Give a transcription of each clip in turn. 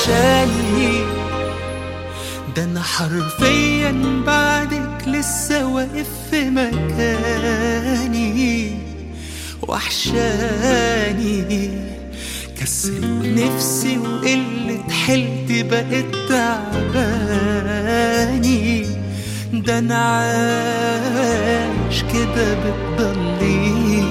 وحشاني. ده انا حرفيا بعدك لسه واقف في مكاني. وحشاني كسرت نفسي وقلة حيلتي بقت تعباني. ده انا عايش كده بتضلي.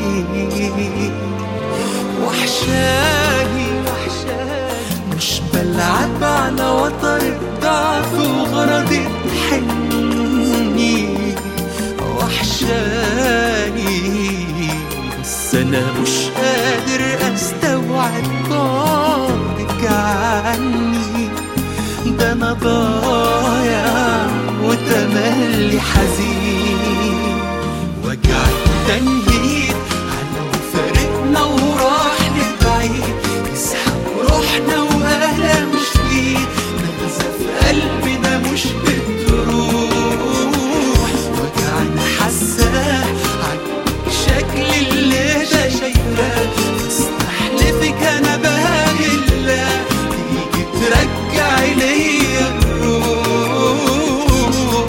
وحشاني مش بلعب على وتر الضعف وغرضي تحني. وحشاني بس انا مش قادر استوعب بعدك عني. ده انا ضايع وتملي حزين. وجعت تنهيد على فارقنا وراح لبعيد. نسحب روحنا واهلا مش فيه. نغزة في قلبنا مش بتروح. وجعنا حساه عجبك شكل اللي ده شايفاه. استحلفك انا بهاجي الله تيجي ترجعي ليا الروح.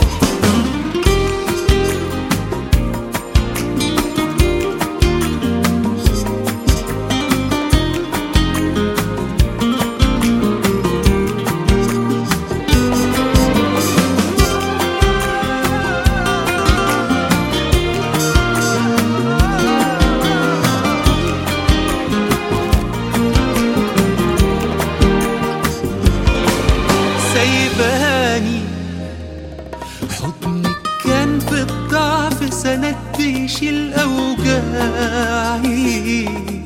سايباني حضنك كان في الضعف سند بيشيل أوجاعي.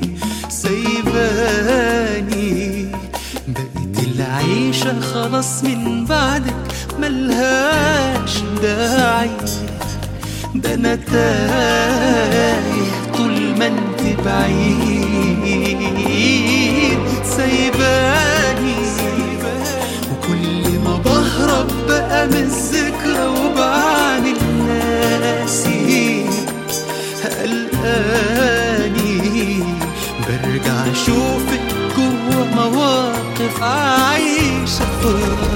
سايباني بقيت العيشة خلاص من بعدك ملهاش داعي. ده أنا تايه طول ما انت بعيد. سايباني وكل ما بهرب بقى من الذكرى وبعمل ناسي. قلقاني برجع اشوفك جوا مواقف عايشة في